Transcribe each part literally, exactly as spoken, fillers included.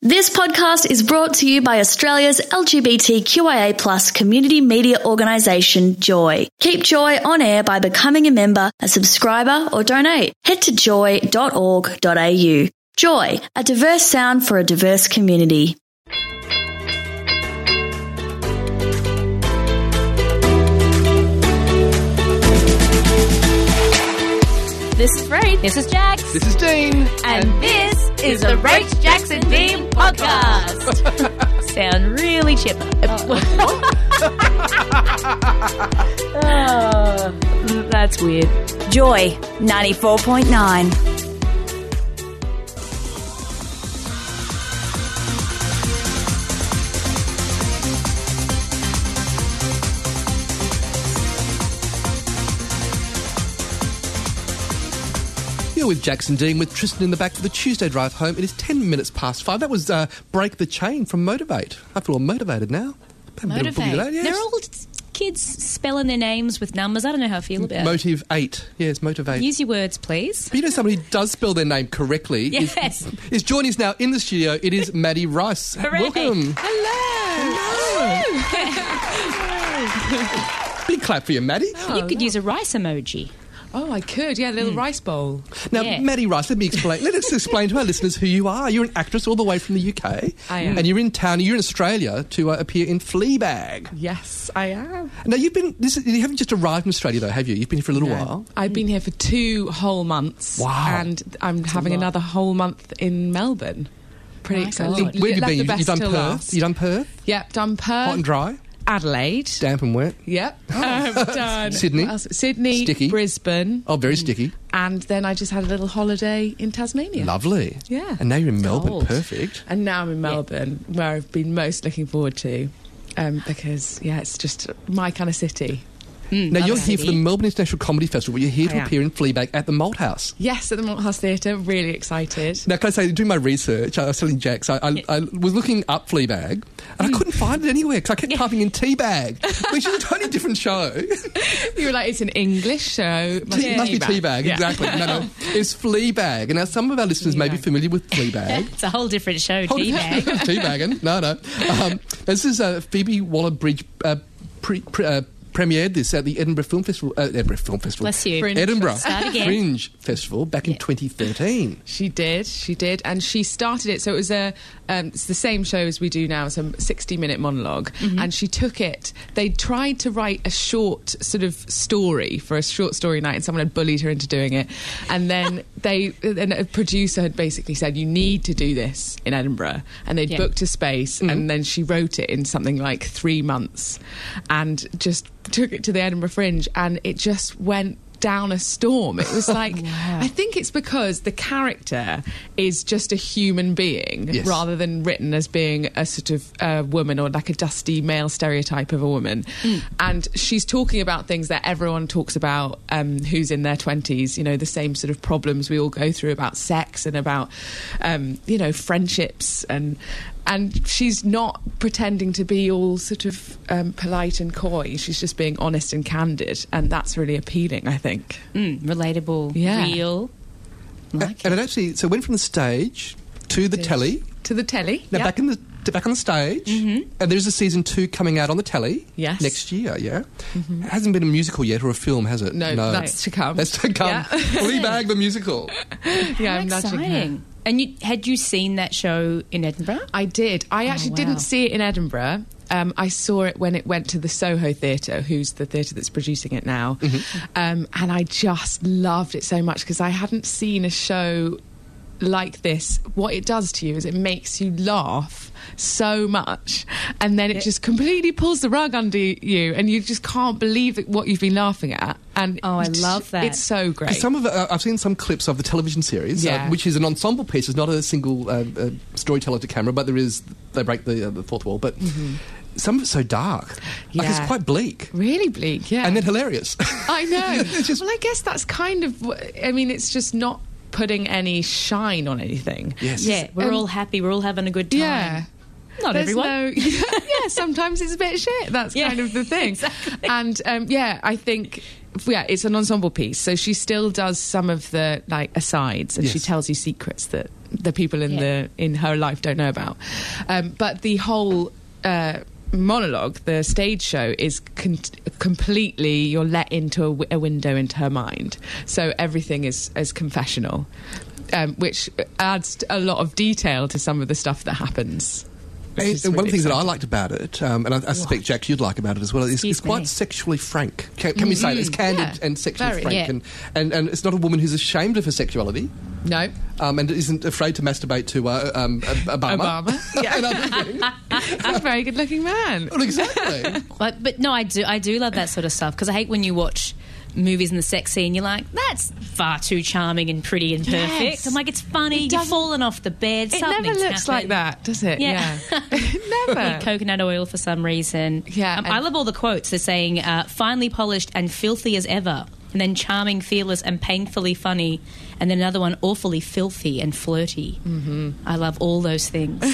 This podcast is brought to you by Australia's L G B T Q I A plus community media organisation, Joy. Keep Joy on air by becoming a member, a subscriber or donate. Head to joy dot org dot a u. Joy, a diverse sound for a diverse community. This is Free. This is Jax. This is Dean. And, and this is the Rach, Jax and Dean podcast. Sound really chipper. Oh. Oh, that's weird. Joy, ninety-four point nine. With Jackson Dean, with Tristan in the back for the Tuesday drive home. It is ten minutes past five. That was uh, Break the Chain from Motivate. I feel all motivated now. Motivate. Today, yes. They're all kids spelling their names with numbers. I don't know how I feel about it. Motive eight. Yes, Motivate. Use your words, please. But you know somebody who does spell their name correctly yes. is, is joining us now in the studio. It is Maddie Rice. Hooray. Welcome. Hello. Hello. Big clap for you, Maddie. Oh, you could use a rice emoji. Oh, I could, yeah, a little mm. rice bowl. Now, yeah. Maddie Rice, let me explain. Let us explain to our listeners who you are. You're an actress all the way from the U K. I am. And you're in town, you're in Australia to uh, appear in Fleabag. Yes, I am. Now, you've been, this is, you haven't just arrived in Australia, though, have you? You've been here for a little no. while. I've been here for two whole months. Wow. And I'm That's having another whole month in Melbourne. Pretty My exciting. God. Where have you Left been? the You've, best you've done till Perth? last. You've done Perth? Yep, done Perth. Hot and dry? Adelaide. Damp and wet? Yep. I've done Sydney? what else? Sydney. Sticky? Brisbane. Oh, very sticky. And then I just had a little holiday in Tasmania. Lovely. Yeah. And now you're in Melbourne. Cold. Perfect. And now I'm in Melbourne, yeah. where I've been most looking forward to. Um, because, yeah, it's just my kind of city. Mm, now, you're here city. for the Melbourne International Comedy Festival. You're here to I am. appear in Fleabag at the Malthouse. Yes, at the Malthouse Theatre. Really excited. Now, can I say, doing my research, I was telling Jax, I, I, Yeah. I was looking up Fleabag, and I couldn't find it anywhere because I kept typing in Teabag, which is a totally different show. You were like, it's an English show. Must, It must be Teabag, Yeah. exactly. No, no, it's Fleabag. And now some of our listeners may be Teabag. familiar with Fleabag. It's a whole different show, Hold- Teabag. Teabagging. No, no. Um, this is uh, Phoebe Waller-Bridge uh, pre, pre, uh, premiered this at the Edinburgh Film Festival. Uh, Edinburgh Film Festival. Bless you. Fringe. Edinburgh Start again. Fringe Festival back in Yeah. twenty thirteen. She did, she did, and she started it. So it was a, um, it's the same show as we do now. It's a sixty-minute monologue, Mm-hmm. and she took it. They tried to write a short sort of story for a short story night, and someone had bullied her into doing it. And then they, and a producer had basically said, "You need to do this in Edinburgh," and they'd Yeah. booked a space, Mm-hmm. and then she wrote it in something like three months, and just took it to the Edinburgh Fringe, and it just went down a storm. It was like, Wow. I think it's because the character is just a human being Yes. rather than written as being a sort of uh, woman or like a dusty male stereotype of a woman. And she's talking about things that everyone talks about, um, who's in their twenties, you know, the same sort of problems we all go through about sex and about, um, you know, friendships, and and she's not pretending to be all sort of um, polite and coy. She's just being honest and candid, and that's really appealing, I think. Mm, relatable, Yeah. real. Like And it. it actually, so it went from the stage to the Did. telly. To the telly. Now Yep. back in the to back on the stage, and there's a season two coming out on the telly Yes. next year. Yeah, it hasn't been a musical yet or a film, has it? No, that's to come. That's to come. Yeah. Fleabag the musical. Yeah, How I'm nudging her. exciting. And you, had you seen that show in Edinburgh? I did. I actually wow. didn't see it in Edinburgh. Um, I saw it when it went to the Soho Theatre, who's the theatre that's producing it now. Um, and I just loved it so much because I hadn't seen a show like this. What it does to you is it makes you laugh so much, and then it just completely pulls the rug under you, and you just can't believe that what you've been laughing at. And Oh, I it's- love that. It's so great. Some of it, uh, I've seen some clips of the television series, Yeah. uh, which is an ensemble piece. It's not a single uh, uh, storyteller to camera, but there is they break the, uh, the fourth wall. But some of it's so dark, like it's Yeah. quite bleak, Really bleak, yeah. and then hilarious. I know. It's just- well, I guess that's kind of. wh- I mean, it's just not putting any shine on anything. Yes. Yeah, we're Um, all happy. We're all having a good time. Yeah. Not There's everyone. no- yeah, sometimes it's a bit shit. That's Yeah, kind of the thing. exactly. And um, yeah, I think yeah, it's an ensemble piece. So she still does some of the like asides, and Yes. she tells you secrets that the people in Yeah. the in her life don't know about. Um, but the whole uh, monologue, the stage show, is con- completely you're let into a, w- a window into her mind. So everything is is confessional. Um, which adds a lot of detail to some of the stuff that happens. which And, is and one really of the things that I exciting. liked about it, um, and I, I suspect, Jack, you'd like about it as well, is Excuse it's quite me. sexually frank. Can, can we say it? It's candid Yeah, and sexually very. frank. Yeah. And, and, and it's not a woman who's ashamed of her sexuality No. um, and isn't afraid to masturbate to uh, um, Obama. Obama. Yeah. And other things. He's a very good looking man. Well, exactly. But, but no, I do I do love that sort of stuff because I hate when you watch movies in the sex scene, you're like, that's far too charming and pretty and perfect. Yes. I'm like, it's funny, It you've doesn't- fallen off the bed, It never something's looks like happened. that, does it? Yeah. Never. Coconut oil for some reason. Yeah, Um, and- I love all the quotes. They're saying, uh, finely polished and filthy as ever. And then charming, fearless, and painfully funny. And then another one, awfully filthy and flirty. Mm-hmm. I love all those things.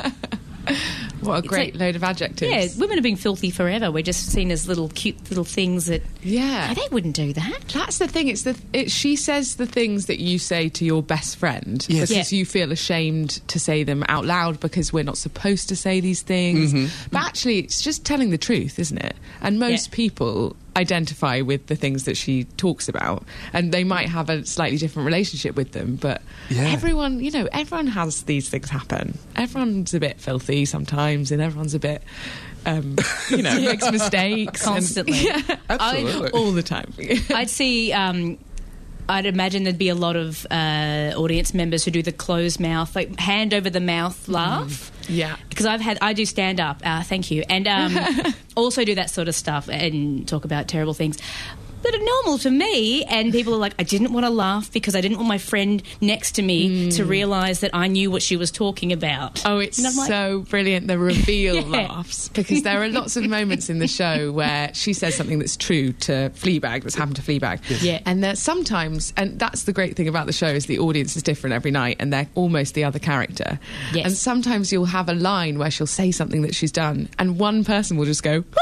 What a great like- load of adjectives. Yeah, women have been filthy forever. We're just seen as little cute little things that... Yeah. No, they wouldn't do that. That's the thing. It's the it, she says the things that you say to your best friend Yes. because Yeah. you feel ashamed to say them out loud because we're not supposed to say these things. But actually, it's just telling the truth, isn't it? And most Yeah. people identify with the things that she talks about, and they might have a slightly different relationship with them. But Yeah. everyone, you know, everyone has these things happen. Everyone's a bit filthy sometimes, and everyone's a bit. Um, you know, makes mistakes and- Constantly. yeah, Absolutely. all the time. I'd see. Um, I'd imagine there'd be a lot of uh, audience members who do the closed mouth, like hand over the mouth laugh. Yeah. Because I've had, I do stand up. Uh, thank you, and um, also do that sort of stuff and talk about terrible things that are normal to me. And people are like, I didn't want to laugh because I didn't want my friend next to me to realise that I knew what she was talking about. Oh, it's And I'm like- so brilliant, the reveal Yeah. laughs, because there are lots of moments in the show where she says something that's true to Fleabag, that's happened to Fleabag. Yeah. And there's sometimes, and that's the great thing about the show, is the audience is different every night and they're almost the other character. Yes. And sometimes you'll have a line where she'll say something that she's done and one person will just go...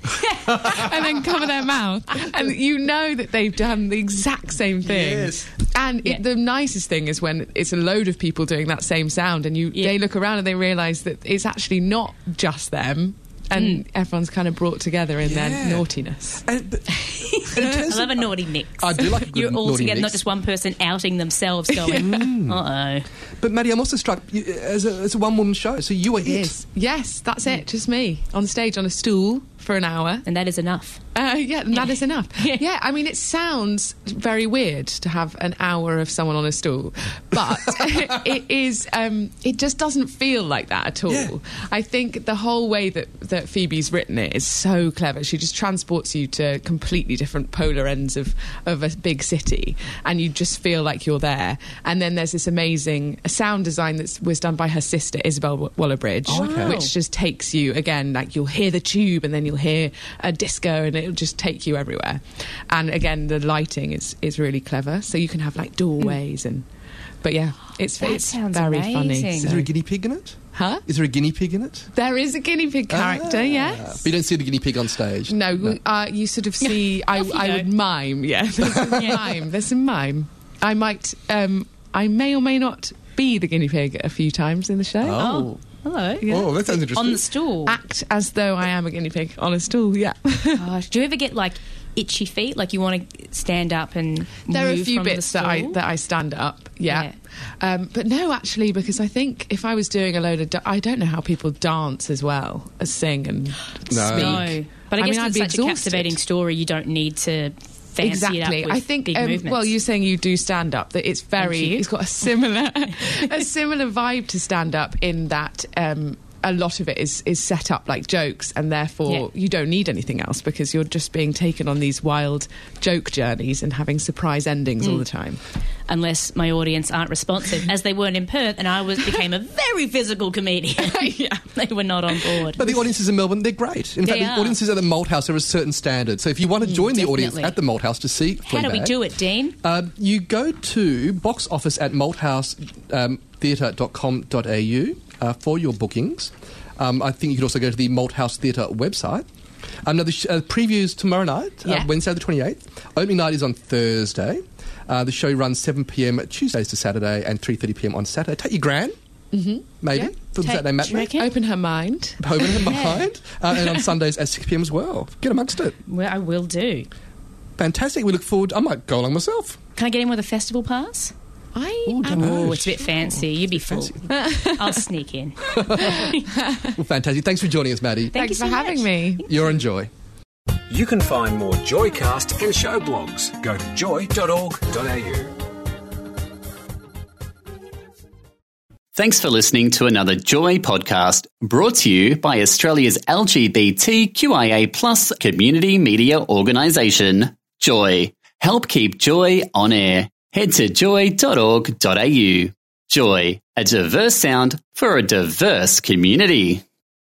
and then cover their mouth, and you know that they've done the exact same thing. Yes. And Yeah. it, the nicest thing is when it's a load of people doing that same sound, and you Yeah. they look around and they realise that it's actually not just them, and everyone's kind of brought together in Yeah. their naughtiness. And, but, and in I terms love of- a naughty mix. I do like a good You're all naughty together, mix. not just one person outing themselves, going, "Uh oh." But Maddie, I'm also struck you, as a, as a one-woman show, so you were it. Yes, yes, that's it. Just me on stage on a stool for an hour. And that is enough. Uh, yeah, and that is enough. Yeah. Yeah, I mean, it sounds very weird to have an hour of someone on a stool, but it is. Um, it just doesn't feel like that at all. Yeah. I think the whole way that that Phoebe's written it is so clever. She just transports you to completely different polar ends of of a big city, and you just feel like you're there. And then there's this amazing sound design that was done by her sister Isabel Waller-Bridge, Oh, okay. which just takes you again. Like you'll hear the tube, and then you'll hear a disco, and it'll just take you everywhere. And again, the lighting is is really clever, so you can have like doorways and. But yeah, it's That it's sounds very amazing. funny. Is so- there a guinea pig in it? Huh? Is there a guinea pig in it? There is a guinea pig character, Ah. yes. But you don't see the guinea pig on stage. No, Uh, you sort of see. I, Off you I go. would mime. Yeah, there's some mime. There's some mime. I might. Um, I may or may not be the guinea pig a few times in the show. Oh. Hello. Oh, that sounds interesting. On the stool. Act as though I am a guinea pig on a stool. Yeah. Gosh, do you ever get like itchy feet? Like you want to stand up and There are a move few from the bits that I stool? that I stand up, yeah. Yeah. Um, but no, actually, because I think if I was doing a load of, da- I don't know how people dance as well as sing and No. speak. No, but I, I guess mean, I'd it's be such a exhausted. captivating story. You don't need to fancy Exactly. it up with I think. big Um, movements. well, you're saying you do stand up. That it's very. Thank you. It's got a similar, a similar vibe to stand up in that. Um, a lot of it is is set up like jokes, and therefore Yeah. you don't need anything else because you're just being taken on these wild joke journeys and having surprise endings Mm. all the time. Unless my audience aren't responsive, as they weren't in Perth, and I was became a very physical comedian. Yeah. They were not on board. But the audiences in Melbourne, they're great. In They fact, the are. audiences at the Malthouse are a certain standard. So if you want to join the audience definitely. at the Malthouse to see How do we Fleabag, do it, Dean? Uh, you go to box office at malthouse theatre dot com dot a u uh, for your bookings. Um, I think you could also go to the Malthouse Theatre website. Um, now, the sh- uh, previews tomorrow night, Yeah. uh, Wednesday the twenty-eighth. Opening night is on Thursday. Uh, the show runs seven p.m. Tuesdays to Saturday and three thirty p.m. on Saturday. Take your gran, mm-hmm. maybe, Yeah. for the Take- Saturday do you matinee. reckon? Open her mind. Open her mind. Uh, and on Sundays at six p.m. as well. Get amongst it. Well, I will do. Fantastic. We look forward. I might go along myself. Can I get in with a festival pass? I Ooh, am. don't know. Oh, it's a bit fancy. You'd be full. I'll sneak in. Well, fantastic. Thanks for joining us, Maddie. Thank you Thanks so for having much. me. You're enjoy. You can find more Joycast and show blogs. Go to joy dot org dot a u. Thanks for listening to another Joy podcast brought to you by Australia's L G B T Q I A plus community media organisation, Joy. Help keep Joy on air. Head to joy dot org dot a u. Joy, a diverse sound for a diverse community.